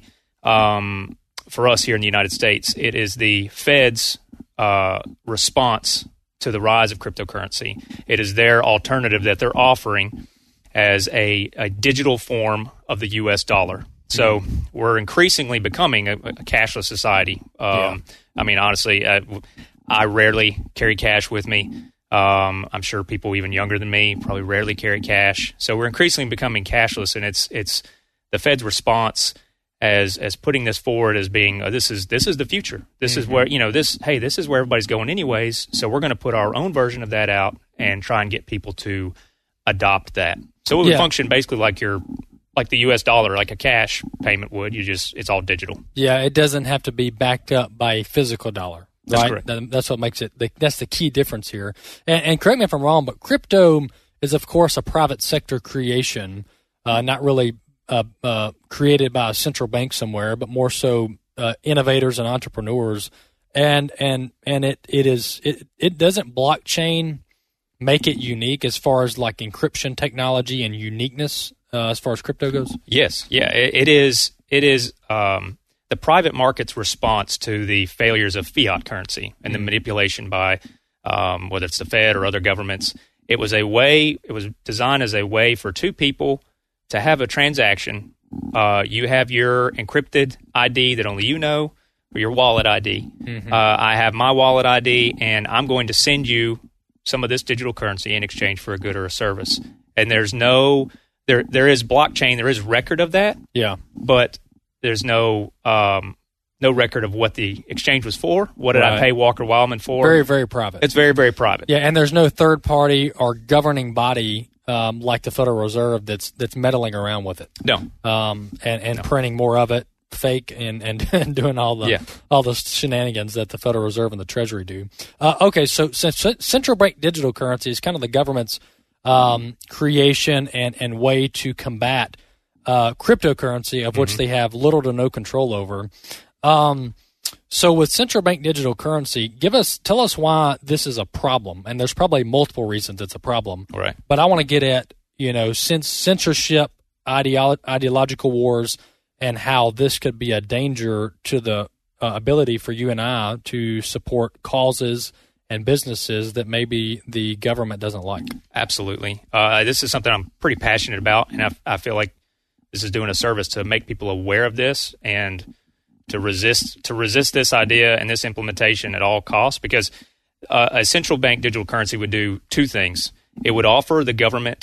um, for us here in the United States, it is the Fed's uh, response to the rise of cryptocurrency. It is their alternative that they're offering as a, a digital form of the U S dollar. So mm-hmm. we're increasingly becoming a, a cashless society. Um, yeah. I mean, honestly, I, I rarely carry cash with me. Um, I'm sure people even younger than me probably rarely carry cash. So we're increasingly becoming cashless, and it's it's the Fed's response as as putting this forward as being uh, this is this is the future. This mm-hmm. is where you know this. Hey, this is where everybody's going anyways. So we're going to put our own version of that out and try and get people to adopt that. So it would yeah. function basically like your like the U S dollar, like a cash payment would. You just it's all digital. Yeah, it doesn't have to be backed up by a physical dollar. That's right? correct. That's what makes it. The, that's the key difference here. And, and correct me if I'm wrong, but crypto is, of course, a private sector creation, uh, not really uh, uh, created by a central bank somewhere, but more so uh, innovators and entrepreneurs. And and and it it is it it doesn't blockchain make it unique as far as like encryption technology and uniqueness uh, as far as crypto goes? Yes, yeah, it, it is. It is. Um, the private market's response to the failures of fiat currency and the manipulation by um, whether it's the Fed or other governments. It was a way. It was designed as a way for two people to have a transaction. Uh, you have your encrypted I D that only you know, or your wallet I D. Mm-hmm. Uh, I have my wallet I D, and I'm going to send you some of this digital currency in exchange for a good or a service. And there's no there. There is blockchain. There is record of that. Yeah, but there's no um, no record of what the exchange was for. What did right. I pay Walker Wildman for? Very, very private. It's very, very private. Yeah, and there's no third party or governing body um, like the Federal Reserve that's that's meddling around with it. No, um, and and no. printing more of it, fake, and and, and doing all the yeah. all the shenanigans that the Federal Reserve and the Treasury do. Uh, okay, so since central bank digital currency is kind of the government's um, creation and and way to combat Uh, cryptocurrency, of which mm-hmm. they have little to no control over. Um, so with central bank digital currency, give us, tell us why this is a problem. And there's probably multiple reasons it's a problem. Right. But I want to get at, you know, since censorship, ideolo- ideological wars, and how this could be a danger to the uh, ability for you and I to support causes and businesses that maybe the government doesn't like. Absolutely. Uh, this is something I'm pretty passionate about, and I, I feel like this is doing a service to make people aware of this and to resist to resist this idea and this implementation at all costs, because uh, a central bank digital currency would do two things. It would offer the government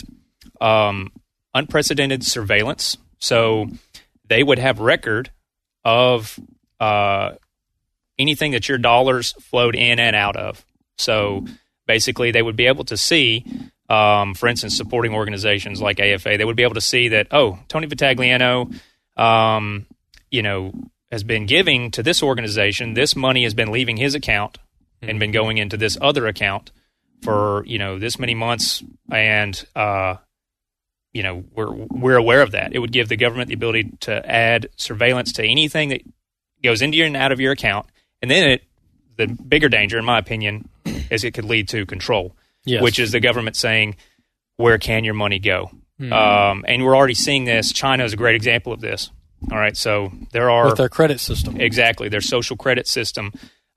um, unprecedented surveillance. So they would have record of uh, anything that your dollars flowed in and out of. So basically they would be able to see, Um, for instance, supporting organizations like A F A, they would be able to see that, oh, Tony Vitagliano, um, you know, has been giving to this organization. This money has been leaving his account and been going into this other account for, you know, this many months. And, uh, you know, we're, we're aware of that. It would give the government the ability to add surveillance to anything that goes into and out of your account. And then it, the bigger danger, in my opinion, is it could lead to control. Yes. Which is the government saying, where can your money go? Mm-hmm. Um, and we're already seeing this. China is a great example of this. All right, so there are... With their credit system. Exactly, their social credit system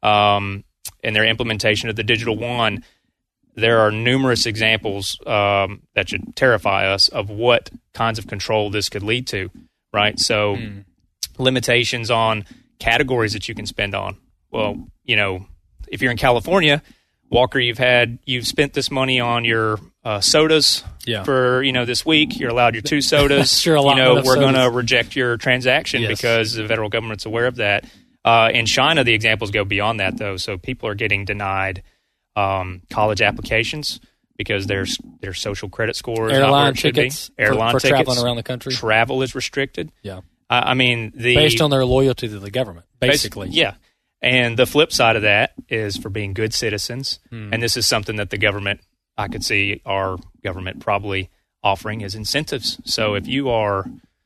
um, and their implementation of the digital yuan. There are numerous examples um, that should terrify us of what kinds of control this could lead to, right? So mm. limitations on categories that you can spend on. Well, you know, if you're in California... Walker, you've had you've spent this money on your uh, sodas yeah. for you know this week. You're allowed your two sodas. sure, a lot you know of we're going to sodas. reject your transaction yes. because the federal government's aware of that. Uh, in China, the examples go beyond that, though. So people are getting denied um, college applications because their their social credit score is airline not where it should tickets be. Airline for, for tickets traveling around the country. Travel is restricted. Yeah, uh, I mean the based on their loyalty to the government, basically. Basi- yeah. And the flip side of that is for being good citizens. Hmm. And this is something that the government, I could see our government probably offering is incentives. So if you are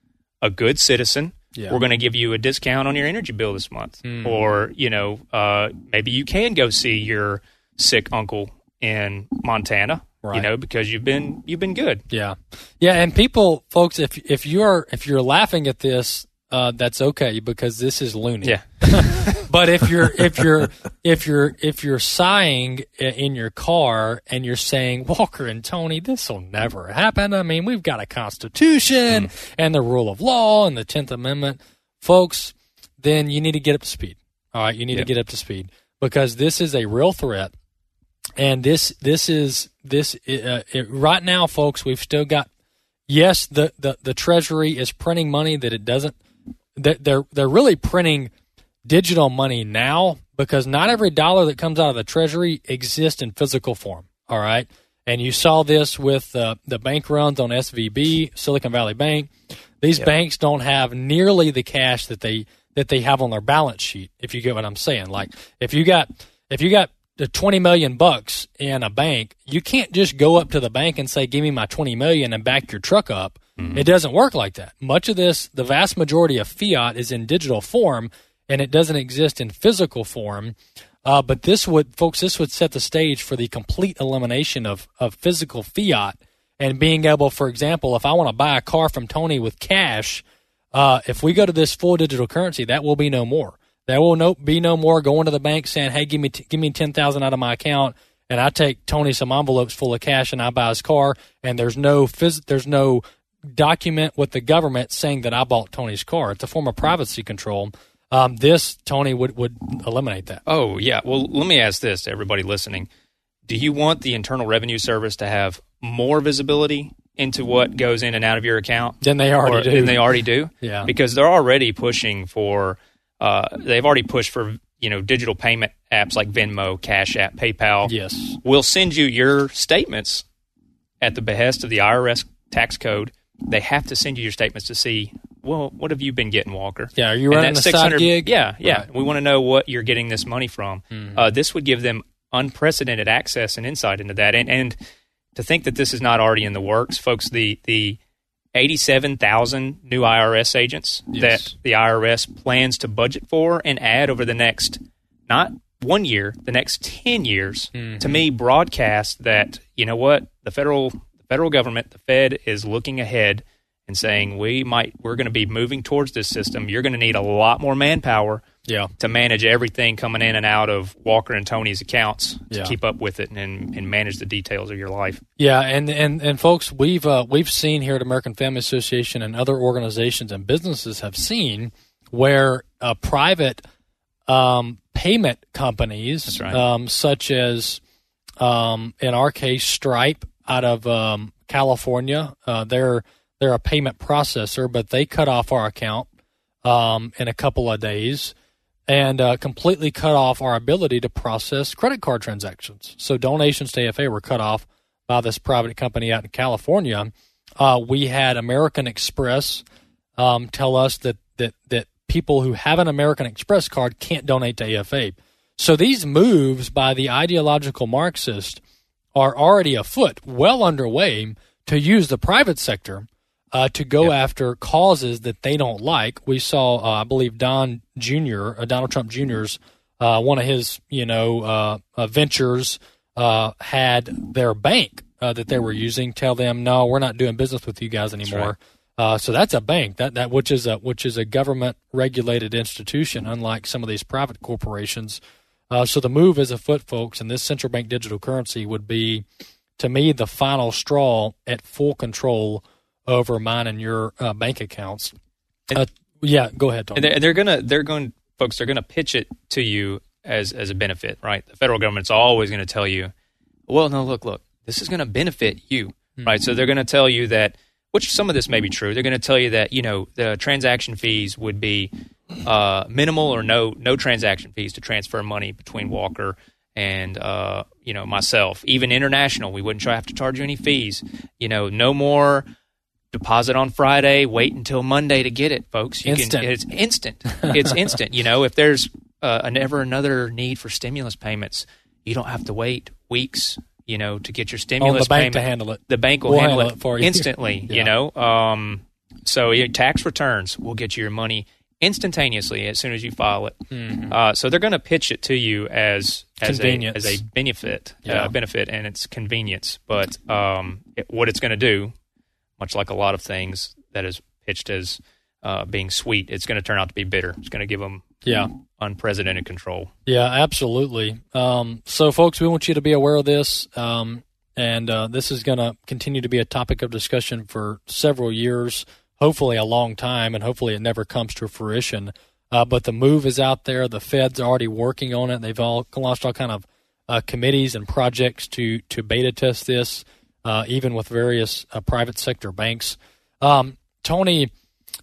a good citizen, yeah. we're going to give you a discount on your energy bill this month. Mm. Or, you know, uh, maybe you can go see your sick uncle in Montana, right. you know, because you've been you've been good. Yeah. Yeah, and people, folks, if if you're if you're laughing at this, uh, that's okay, because this is loony. Yeah. But if you're if you're if you're if you're sighing in your car and you're saying, Walker and Tony, this will never happen. I mean, we've got a Constitution mm. and the rule of law and the tenth Amendment, folks. Then you need to get up to speed. All right, you need yep. to get up to speed, because this is a real threat, and this this is this uh, it, right now, folks. We've still got yes, the, the the Treasury is printing money that it doesn't. That they're they're really printing digital money now, because not every dollar that comes out of the Treasury exists in physical form, all right? And you saw this with uh, the bank runs on S V B, Silicon Valley Bank. These yep. banks don't have nearly the cash that they that they have on their balance sheet, if you get what I'm saying. Like, if you got if you got the twenty million bucks in a bank, you can't just go up to the bank and say, give me my twenty million and back your truck up. Mm-hmm. It doesn't work like that. Much of this, the vast majority of fiat is in digital form, and it doesn't exist in physical form. Uh, but this would, folks, this would set the stage for the complete elimination of, of physical fiat, and being able, for example, if I want to buy a car from Tony with cash, uh, if we go to this full digital currency, that will be no more. There will no, be no more going to the bank saying, hey, give me t- give me ten thousand dollars out of my account, and I take Tony some envelopes full of cash and I buy his car, and there's no phys- there's no document with the government saying that I bought Tony's car. It's a form of privacy control. Um, this, Tony, would, would eliminate that. Oh, yeah. Well, let me ask this to everybody listening. Do you want the Internal Revenue Service to have more visibility into what goes in and out of your account? Than they already do. Than they already do? Yeah. Because they're already pushing for, uh, they've already pushed for, you know, digital payment apps like Venmo, Cash App, PayPal. Yes. Will send you your statements at the behest of the I R S tax code. They have to send you your statements to see, well, what have you been getting, Walker? Yeah, are you running a side gig? Yeah, yeah. Right. We want to know what you're getting this money from. Mm-hmm. Uh, this would give them unprecedented access and insight into that. And, and to think that this is not already in the works, folks, the, the eighty-seven thousand new I R S agents yes. that the I R S plans to budget for and add over the next, not one year, the next ten years, mm-hmm. to me, broadcast that, you know what, the federal federal government, the Fed, is looking ahead and saying we might we're going to be moving towards this system. You're going to need a lot more manpower yeah. to manage everything coming in and out of Walker and Tony's accounts to yeah. keep up with it and, and manage the details of your life. Yeah, and and, and folks, we've uh, we've seen here at American Family Association, and other organizations and businesses have seen, where uh, private um, payment companies, That's right. um, such as um, in our case Stripe out of um, California, uh, they're they're a payment processor, but they cut off our account um, in a couple of days, and uh, completely cut off our ability to process credit card transactions. So donations to A F A were cut off by this private company out in California. Uh, we had American Express um, tell us that, that that people who have an American Express card can't donate to A F A. So these moves by the ideological Marxist are already afoot, well underway, to use the private sector uh, to go yep. after causes that they don't like. We saw, uh, I believe, Don Junior, uh, Donald Trump Junior's, uh, one of his, you know, uh, uh, ventures uh, had their bank uh, that they were using tell them, no, we're not doing business with you guys anymore. Right. Uh, so that's a bank that that which is a which is a government regulated institution, unlike some of these private corporations. Uh, so the move is afoot, folks, and this central bank digital currency would be, to me, the final straw at full control over mine and your uh, bank accounts. Uh, yeah, go ahead, Tom. And they're, they're gonna, they're going, folks, they're gonna pitch it to you as as a benefit, right? The federal government's always going to tell you, well, no, look, look, this is going to benefit you, mm-hmm. right? So they're going to tell you that, which some of this may be true. They're going to tell you that, you know, the transaction fees would be uh, minimal or no no transaction fees to transfer money between Walker and uh, you know myself. Even international, we wouldn't have to charge you any fees. You know, no more deposit on Friday, wait until Monday to get it, folks. You instant. Can, it's instant. It's instant. You know, if there's uh, an ever another need for stimulus payments, you don't have to wait weeks, you know, to get your stimulus On the bank payment. to handle it. The bank will we'll handle, handle it, it for you. instantly, Yeah. you know. Um, so your tax returns will get you your money instantaneously as soon as you file it. Mhm. Uh, so they're going to pitch it to you as as a, Convenience. as a benefit, Yeah. uh, benefit, and it's convenience. But um, it, what it's going to do, much like a lot of things that is pitched as uh, being sweet, it's going to turn out to be bitter. It's going to give them Yeah. unprecedented control. Yeah, absolutely. Um, so, folks, we want you to be aware of this, um, and uh, this is going to continue to be a topic of discussion for several years, hopefully a long time, and hopefully it never comes to fruition. Uh, but the move is out there. The Fed's already working on it. They've all launched all kind of uh, committees and projects to to beta test this, uh, even with various uh, private sector banks. Um, Tony,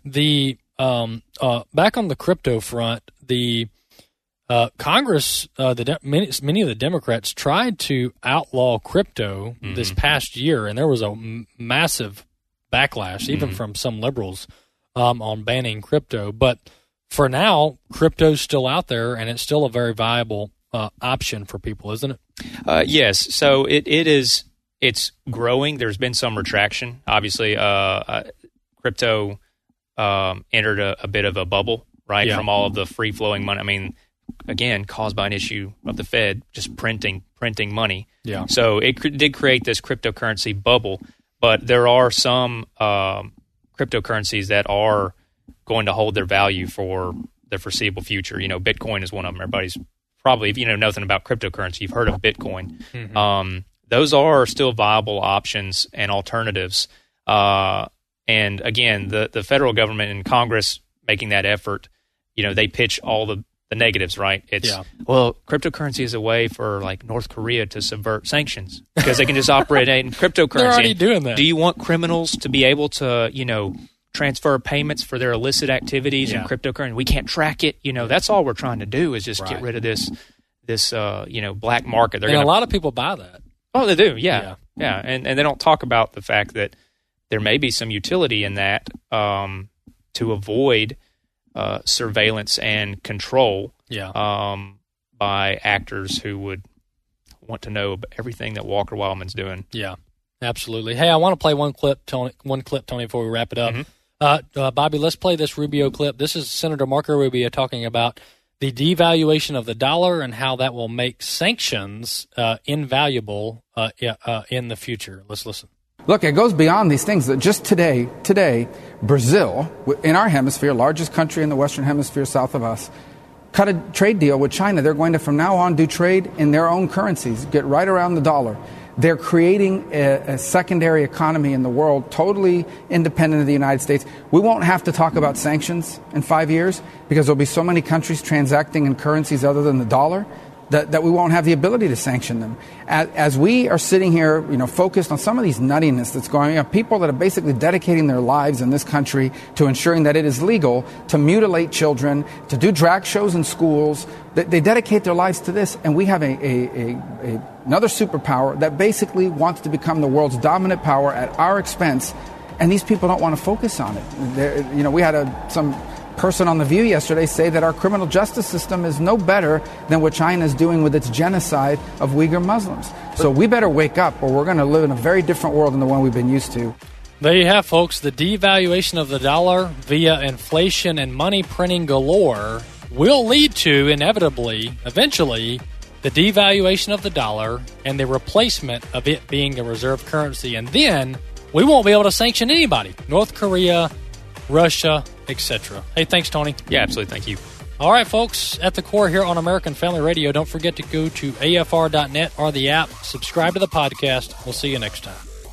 the um, uh, back on the crypto front, the uh, Congress, uh, the de- many, many of the Democrats tried to outlaw crypto Mm-hmm. this past year, and there was a m- massive backlash, even Mhm. from some liberals, um, on banning crypto. But for now, crypto's still out there, and it's still a very viable uh, option for people, isn't it? Uh, yes. So it, it is. It's growing. There's been some retraction. Obviously, uh, uh, crypto um, entered a, a bit of a bubble, right, Yeah. from all of the free flowing money. I mean, again, caused by an issue of the Fed just printing printing money. Yeah. So it cr- did create this cryptocurrency bubble. But there are some um, cryptocurrencies that are going to hold their value for the foreseeable future. You know, Bitcoin is one of them. Everybody's probably, if you know nothing about cryptocurrency, you've heard of Bitcoin. Mhm. Um, those are still viable options and alternatives. Uh, and again, the, the federal government and Congress making that effort, you know, they pitch all the, the negatives, right? It's, Yeah. well, cryptocurrency is a way for like North Korea to subvert sanctions because they can just operate in cryptocurrency. They're already doing that. Do you want criminals to be able to, you know, transfer payments for their illicit activities Yeah. in cryptocurrency? We can't track it. You know, that's all we're trying to do is just Right. get rid of this, this, uh, you know, black market. They're And going a lot of people buy that. Oh, they do. Yeah. Yeah. Yeah. And, and they don't talk about the fact that there may be some utility in that um, to avoid uh, surveillance and control Yeah. um, by actors who would want to know everything that Walker Wildman's doing. Yeah, absolutely. Hey, I want to play one clip, Tony, one clip, Tony, before we wrap it up. Uh, uh, Bobby, let's play this Rubio clip. This is Senator Marco Rubio talking about the devaluation of the dollar and how that will make sanctions uh, invaluable uh, uh, in the future. Let's listen. Look, it goes beyond these things. That just today, today, Brazil, in our hemisphere, largest country in the Western Hemisphere south of us, cut a trade deal with China. They're going to, from now on, do trade in their own currencies, get right around the dollar. They're creating a, a secondary economy in the world, totally independent of the United States. We won't have to talk about sanctions in five years because there'll be so many countries transacting in currencies other than the dollar that, that we won't have the ability to sanction them. As, as we are sitting here, you know, focused on some of these nuttiness that's going on, people that are basically dedicating their lives in this country to ensuring that it is legal to mutilate children, to do drag shows in schools. They, they dedicate their lives to this, and we have a, a, a, a another superpower that basically wants to become the world's dominant power at our expense, and these people don't want to focus on it. They're, you know, we had a, some person on The View yesterday say that our criminal justice system is no better than what China is doing with its genocide of Uyghur Muslims. So we better wake up, or we're going to live in a very different world than the one we've been used to. There you have, folks. The devaluation of the dollar via inflation and money printing galore will lead to, inevitably, eventually, the devaluation of the dollar and the replacement of it being the reserve currency. And then we won't be able to sanction anybody. North Korea, Russia, et cetera. Hey, thanks, Tony. Yeah, absolutely. Thank you. All right, folks, at the core here on American Family Radio, don't forget to go to A F R dot net or the app. Subscribe to the podcast. We'll see you next time.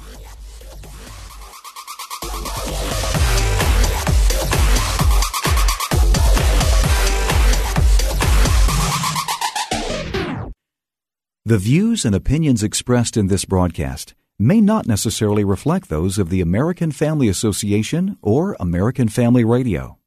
The views and opinions expressed in this broadcast may not necessarily reflect those of the American Family Association or American Family Radio.